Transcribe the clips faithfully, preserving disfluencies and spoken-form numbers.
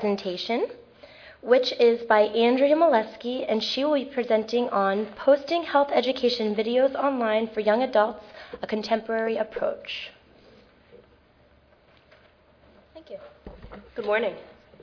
presentation, which is by Andrea Molesky, and she will be presenting on Posting Health Education Videos Online for Young Adults, a Contemporary Approach. Thank you. Good morning.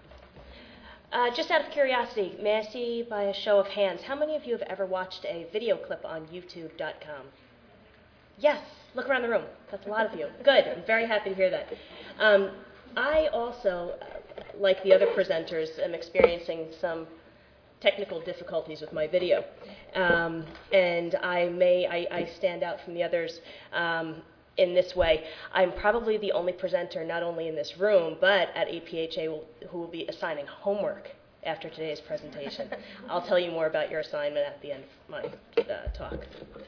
Uh, just out of curiosity, may I see by a show of hands, how many of you have ever watched a video clip on YouTube dot com? Yes, look around the room. That's a lot of you. Good, I'm very happy to hear that. Um, I also, uh, like the other presenters, am experiencing some technical difficulties with my video. Um, and I may, I, I stand out from the others um, in this way. I'm probably the only presenter, not only in this room, but at A P H A who will be assigning homework after today's presentation. I'll tell you more about your assignment at the end of my uh, talk.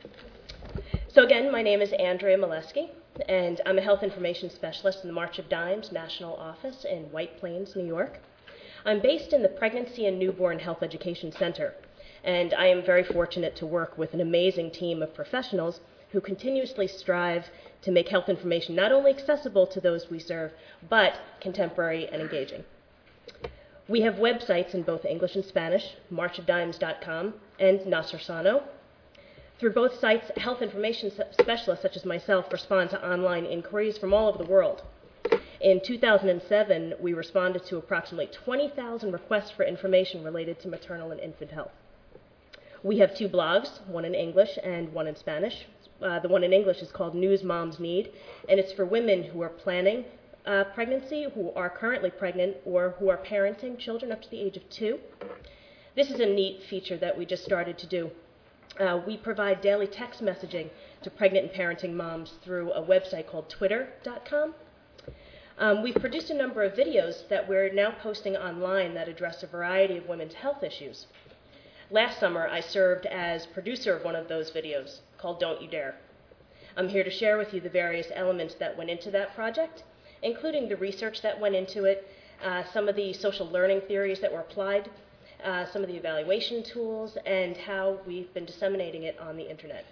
So again, my name is Andrea Molesky, and I'm a health information specialist in the March of Dimes National Office in White Plains, New York. I'm based in the Pregnancy and Newborn Health Education Center, and I am very fortunate to work with an amazing team of professionals who continuously strive to make health information not only accessible to those we serve, but contemporary and engaging. We have websites in both English and Spanish, march of dimes dot com and Nasser Sano. Through both sites, health information specialists such as myself respond to online inquiries from all over the world. In two thousand seven, we responded to approximately twenty thousand requests for information related to maternal and infant health. We have two blogs, one in English and one in Spanish. Uh, the one in English is called News Moms Need, and it's for women who are planning uh, pregnancy, who are currently pregnant, or who are parenting children up to the age of two. This is a neat feature that we just started to do. Uh, we provide daily text messaging to pregnant and parenting moms through a website called twitter dot com. Um, we've produced a number of videos that we're now posting online that address a variety of women's health issues. Last summer, I served as producer of one of those videos called Don't You Dare. I'm here to share with you the various elements that went into that project, including the research that went into it, uh, some of the social learning theories that were applied, Uh, some of the evaluation tools, and how we've been disseminating it on the internet.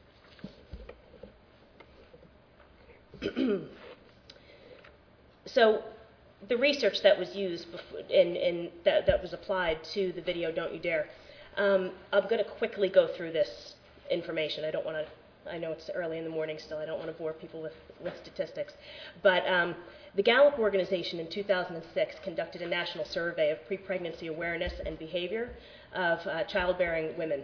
So the research that was used before, in, in that, that was applied to the video Don't You Dare, um, I'm going to quickly go through this information. I don't want to, I know it's early in the morning still, I don't want to bore people with, with statistics, but um, the Gallup organization in two thousand six conducted a national survey of pre-pregnancy awareness and behavior of uh, childbearing women.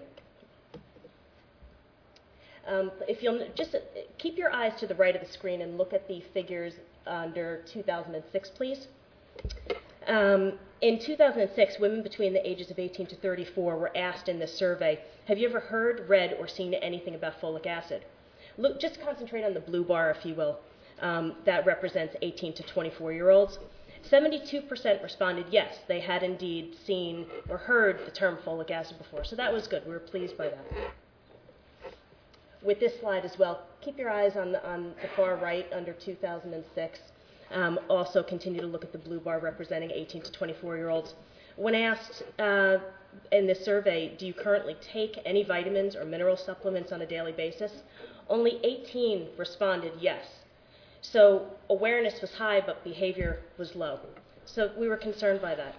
Um, if you'll just uh, keep your eyes to the right of the screen and look at the figures under two thousand six, please. Um, in two thousand six, women between the ages of eighteen to thirty-four were asked in this survey, have you ever heard, read, or seen anything about folic acid? Look, just concentrate on the blue bar, if you will. Um, that represents eighteen to twenty-four-year-olds. seventy-two percent responded yes, they had indeed seen or heard the term folic acid before, so that was good. We were pleased by that. With this slide as well, keep your eyes on the, on the far right under two thousand six. Um, also continue to look at the blue bar representing eighteen to twenty-four-year-olds. When asked uh, in this survey, do you currently take any vitamins or mineral supplements on a daily basis, only eighteen responded yes. So awareness was high, but behavior was low. So we were concerned by that.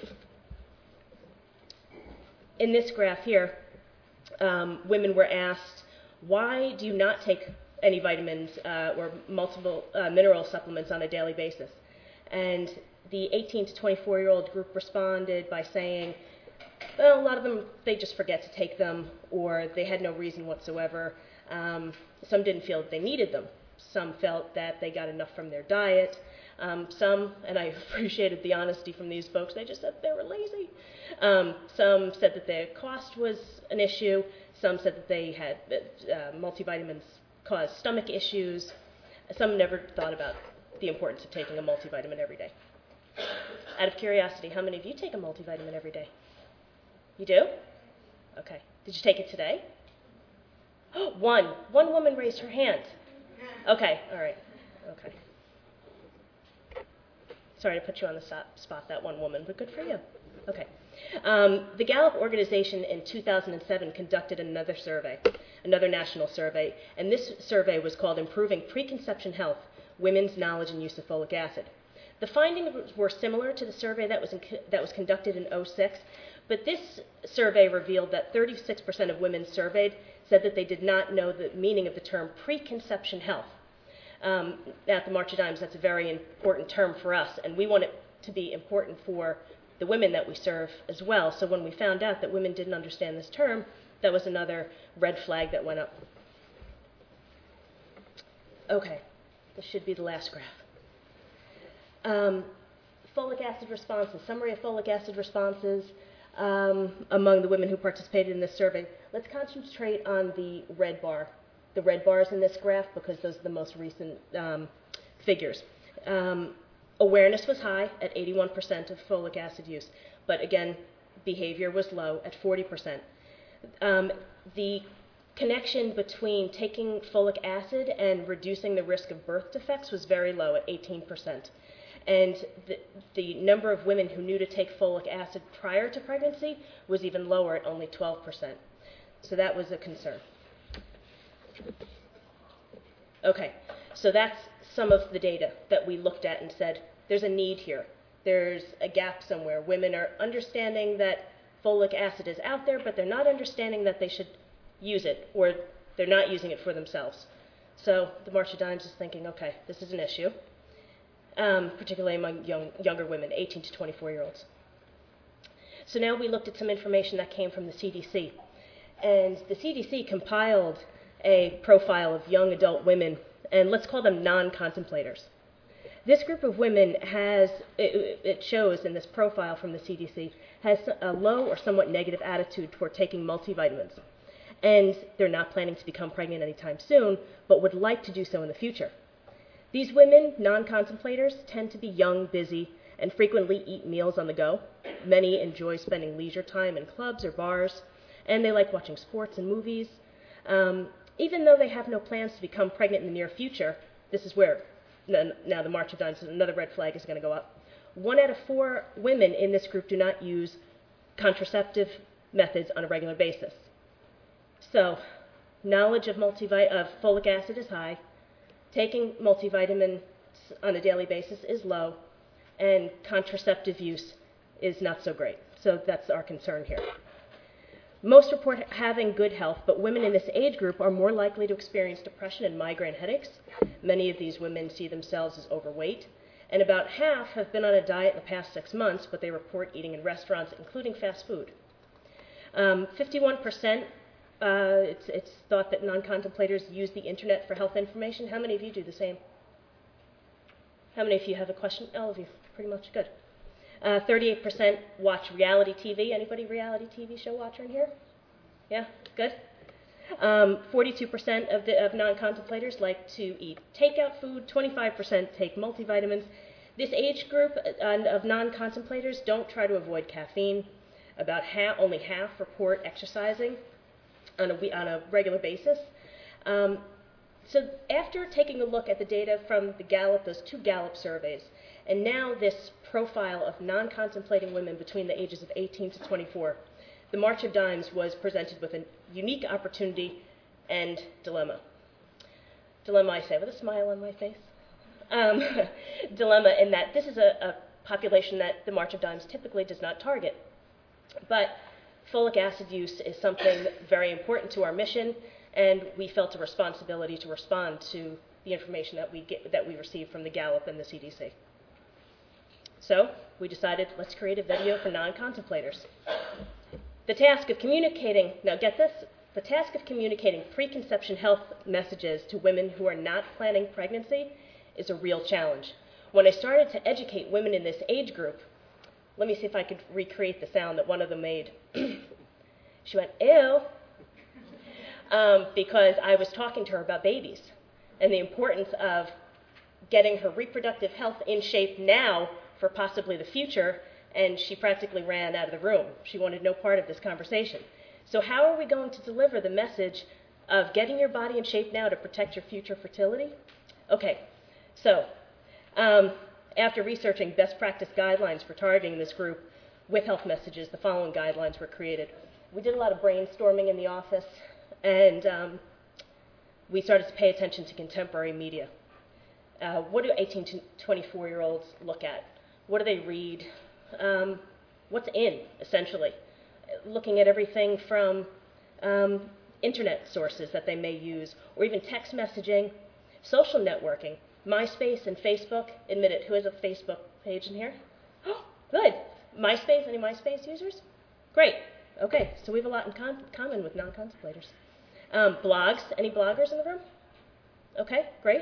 In this graph here, um, women were asked, why do you not take any vitamins uh, or multiple uh, mineral supplements on a daily basis? And the eighteen to twenty-four-year-old group responded by saying, well, a lot of them, they just forget to take them, or they had no reason whatsoever. Um, some didn't feel that they needed them. Some felt that they got enough from their diet. Um, some, and I appreciated the honesty from these folks, they just said they were lazy. Um, some said that their cost was an issue. Some said that they had uh, multivitamins caused stomach issues. Some never thought about the importance of taking a multivitamin every day. Out of curiosity, how many of you take a multivitamin every day? You do? Okay. Did you take it today? One. One woman raised her hand. Okay, all right, okay. Sorry to put you on the spot, that one woman, but good for you. Okay. Um, the Gallup organization in two thousand seven conducted another survey, another national survey, and this survey was called Improving Preconception Health, Women's Knowledge and Use of Folic Acid. The findings were similar to the survey that was, in, that was conducted in oh six, but this survey revealed that thirty-six percent of women surveyed said that they did not know the meaning of the term preconception health. Um, at the March of Dimes, that's a very important term for us, and we want it to be important for the women that we serve as well. So when we found out that women didn't understand this term, that was another red flag that went up. Okay, this should be the last graph. Um, folic acid responses, summary of folic acid responses um, among the women who participated in this survey. Let's concentrate on the red bar, the red bars in this graph, because those are the most recent um, figures. Um, awareness was high at eighty-one percent of folic acid use, but again, behavior was low at forty percent. Um, the connection between taking folic acid and reducing the risk of birth defects was very low at eighteen percent. And the, the number of women who knew to take folic acid prior to pregnancy was even lower at only twelve percent. So that was a concern. Okay, so that's some of the data that we looked at and said, there's a need here. There's a gap somewhere. Women are understanding that folic acid is out there, but they're not understanding that they should use it, or they're not using it for themselves. So the March of Dimes is thinking, okay, this is an issue, um, particularly among young, younger women, eighteen to twenty-four year olds. So now we looked at some information that came from the C D C. And the C D C compiled a profile of young adult women, and let's call them non-contemplators. This group of women has, it, it shows in this profile from the C D C, has a low or somewhat negative attitude toward taking multivitamins. And they're not planning to become pregnant anytime soon, but would like to do so in the future. These women, non-contemplators, tend to be young, busy, and frequently eat meals on the go. Many enjoy spending leisure time in clubs or bars, and they like watching sports and movies. Um, even though they have no plans to become pregnant in the near future, this is where now the March of Dimes, another red flag is going to go up. One out of four women in this group do not use contraceptive methods on a regular basis. So, knowledge of, multivit of folic acid is high, taking multivitamins on a daily basis is low, and contraceptive use is not so great. So that's our concern here. Most report having good health, but women in this age group are more likely to experience depression and migraine headaches. Many of these women see themselves as overweight, and about half have been on a diet in the past six months, but they report eating in restaurants, including fast food. Um, fifty-one percent, uh, it's, it's thought that non-contemplators use the internet for health information. How many of you do the same? How many of you have a question? All of you, pretty much, good. Uh, thirty-eight percent watch reality T V. Anybody reality T V show watcher in here? Yeah, good. Um, forty-two percent of, the, of non-contemplators like to eat takeout food. twenty-five percent take multivitamins. This age group uh, of non-contemplators don't try to avoid caffeine. About half, only half report exercising on a, on a regular basis. Um, so after taking a look at the data from the Gallup, those two Gallup surveys, and now this profile of non-contemplating women between the ages of eighteen to twenty-four, the March of Dimes was presented with a unique opportunity and dilemma. Dilemma, I say with a smile on my face. Um, dilemma in that this is a, a population that the March of Dimes typically does not target. But folic acid use is something very important to our mission, and we felt a responsibility to respond to the information that we get, that we received from the Gallup and the C D C. So we decided, let's create a video for non-contemplators. The task of communicating, now get this, the task of communicating preconception health messages to women who are not planning pregnancy is a real challenge. When I started to educate women in this age group, let me see if I could recreate the sound that one of them made. She went, ew, um, because I was talking to her about babies and the importance of getting her reproductive health in shape now for possibly the future, and she practically ran out of the room. She wanted no part of this conversation. So how are we going to deliver the message of getting your body in shape now to protect your future fertility? Okay, so um, after researching best practice guidelines for targeting this group with health messages, the following guidelines were created. We did a lot of brainstorming in the office, and um, we started to pay attention to contemporary media. Uh, what do eighteen to twenty-four-year-olds look at? What do they read? Um, what's in, essentially? Looking at everything from um, internet sources that they may use, or even text messaging, social networking, MySpace and Facebook. Admit it, who has a Facebook page in here? Oh, good. MySpace, any MySpace users? Great. Okay, so we have a lot in con common with non-contemplators. Um, blogs, any bloggers in the room? Okay, great.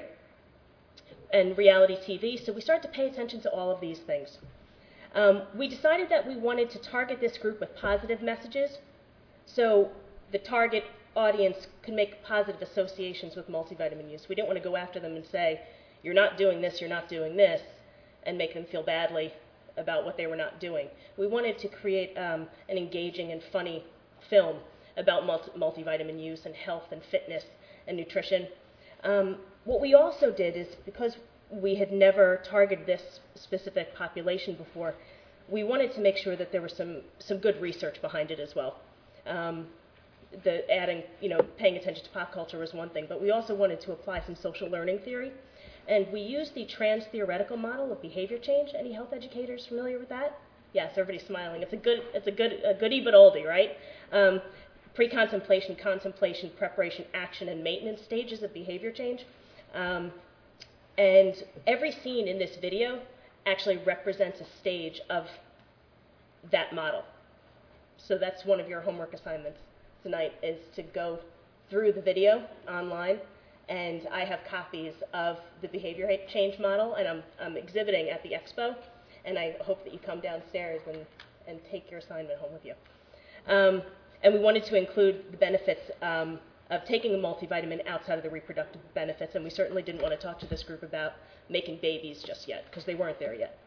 And reality T V, so we started to pay attention to all of these things. Um, we decided that we wanted to target this group with positive messages, so the target audience could make positive associations with multivitamin use. We didn't want to go after them and say, you're not doing this, you're not doing this, and make them feel badly about what they were not doing. We wanted to create um, an engaging and funny film about multi multivitamin use and health and fitness and nutrition. Um, what we also did is, because we had never targeted this specific population before, we wanted to make sure that there was some, some good research behind it as well. Um, the adding, you know, paying attention to pop culture was one thing, but we also wanted to apply some social learning theory. And we used the trans-theoretical model of behavior change. Any health educators familiar with that? Yes, everybody's smiling. It's a good, it's a good, a goodie but oldie, right? Um, pre-contemplation, contemplation, preparation, action, and maintenance stages of behavior change. Um, and every scene in this video actually represents a stage of that model. So that's one of your homework assignments tonight, is to go through the video online. And I have copies of the behavior change model, and I'm, I'm exhibiting at the expo. And I hope that you come downstairs and, and take your assignment home with you. Um, and we wanted to include the benefits um, of taking a multivitamin outside of the reproductive benefits. And we certainly didn't want to talk to this group about making babies just yet, because they weren't there yet.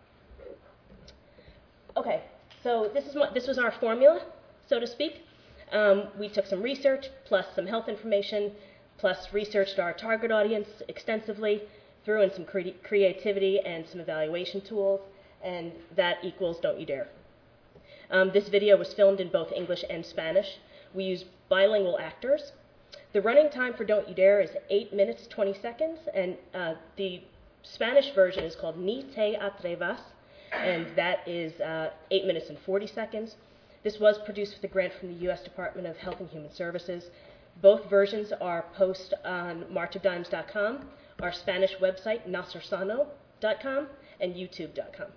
Okay, so this, is my, this was our formula, so to speak. Um, we took some research, plus some health information, plus researched our target audience extensively, threw in some cre creativity and some evaluation tools, and that equals Don't You Dare. Um, this video was filmed in both English and Spanish. We used bilingual actors. The running time for Don't You Dare is eight minutes, twenty seconds, and uh, the Spanish version is called Ni Te Atrevas, and that is uh, eight minutes and forty seconds. This was produced with a grant from the U S Department of Health and Human Services. Both versions are posted on march of dimes dot com, our Spanish website, nacersano dot com, and youtube dot com.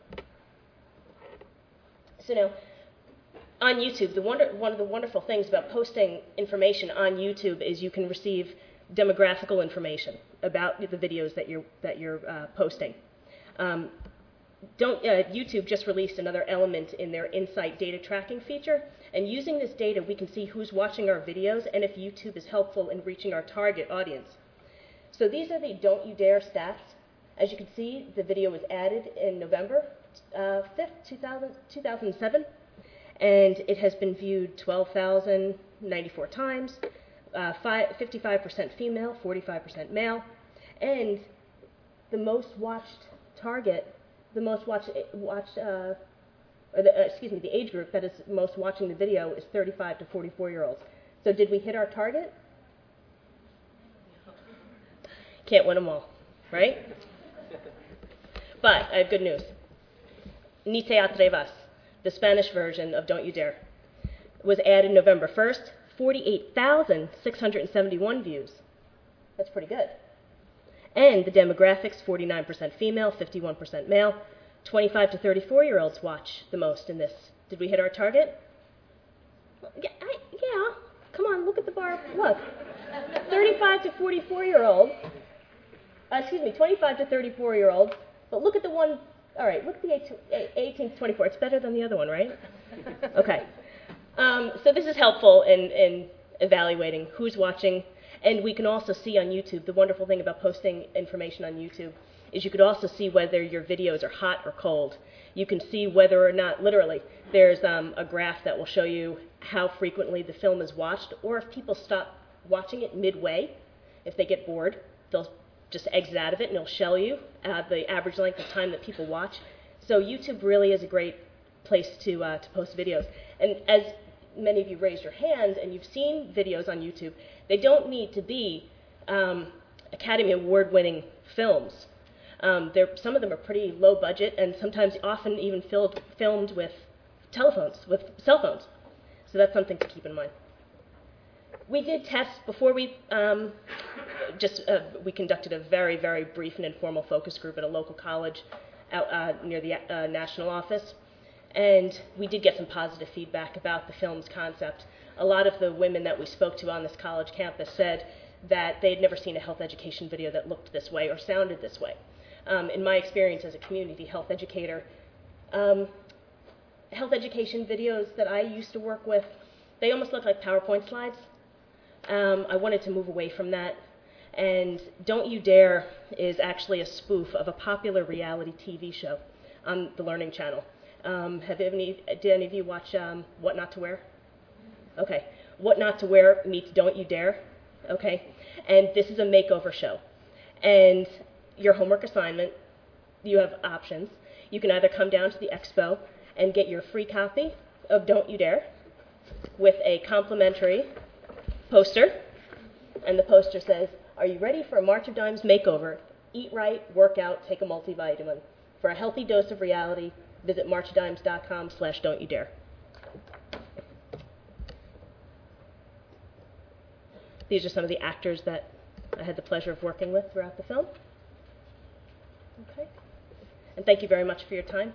So now, on YouTube, the wonder, one of the wonderful things about posting information on YouTube is you can receive demographical information about the videos that you're, that you're uh, posting. Um, Don't, uh, YouTube just released another element in their Insight data tracking feature, and using this data we can see who's watching our videos and if YouTube is helpful in reaching our target audience. So these are the Don't You Dare stats. As you can see, the video was added in November uh, fifth, two thousand seven, and it has been viewed twelve thousand ninety-four times, uh, fifty-five percent female, forty-five percent male, and the most watched target The most watched, watched uh, or the, uh, excuse me, the age group that is most watching the video is thirty-five to forty-four year olds. So did we hit our target? Can't win them all, right? But I have good news. Ni Te Atrevas, the Spanish version of Don't You Dare, was added November first, forty-eight thousand six hundred seventy-one views. That's pretty good. And the demographics, forty-nine percent female, fifty-one percent male. twenty-five to thirty-four year olds watch the most in this. Did we hit our target? Yeah, I, yeah. Come on, look at the bar. Look. thirty-five to forty-four year olds. Uh, excuse me, twenty-five to thirty-four year olds. But look at the one, all right, look at the eighteen to twenty-four. It's better than the other one, right? Okay. Um, so this is helpful in, in evaluating who's watching. And we can also see on YouTube, the wonderful thing about posting information on YouTube is you could also see whether your videos are hot or cold. You can see whether or not, literally, there's um, a graph that will show you how frequently the film is watched, or if people stop watching it midway, if they get bored, they'll just exit out of it and it'll show you uh, the average length of time that people watch. So YouTube really is a great place to, uh, to post videos. And as many of you raised your hand and you've seen videos on YouTube, they don't need to be um, Academy Award winning films. Um, they're, some of them are pretty low budget and sometimes often even filled, filmed with telephones, with cell phones. So that's something to keep in mind. We did tests before we um, just uh, we conducted a very, very brief and informal focus group at a local college out uh, near the uh, national office. And we did get some positive feedback about the film's concept. A lot of the women that we spoke to on this college campus said that they had never seen a health education video that looked this way or sounded this way. Um, in my experience as a community health educator, um, health education videos that I used to work with, they almost look like PowerPoint slides. Um, I wanted to move away from that. And Don't You Dare is actually a spoof of a popular reality T V show on the Learning Channel. Um, have any, did any of you watch um, What Not to Wear? Okay. What Not to Wear meets Don't You Dare. Okay. And this is a makeover show. And your homework assignment, you have options. You can either come down to the expo and get your free copy of Don't You Dare with a complimentary poster. And the poster says, "Are you ready for a March of Dimes makeover? Eat right, work out, take a multivitamin. For a healthy dose of reality, visit marchdimes.com slash don't you dare." These are some of the actors that I had the pleasure of working with throughout the film. Okay. And thank you very much for your time.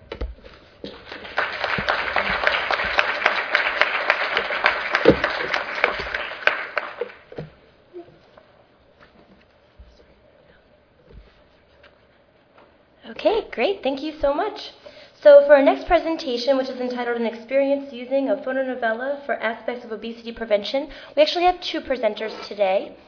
Okay, great. Thank you so much. So for our next presentation, which is entitled An Experience Using a Photonovela for Aspects of Obesity Prevention, we actually have two presenters today.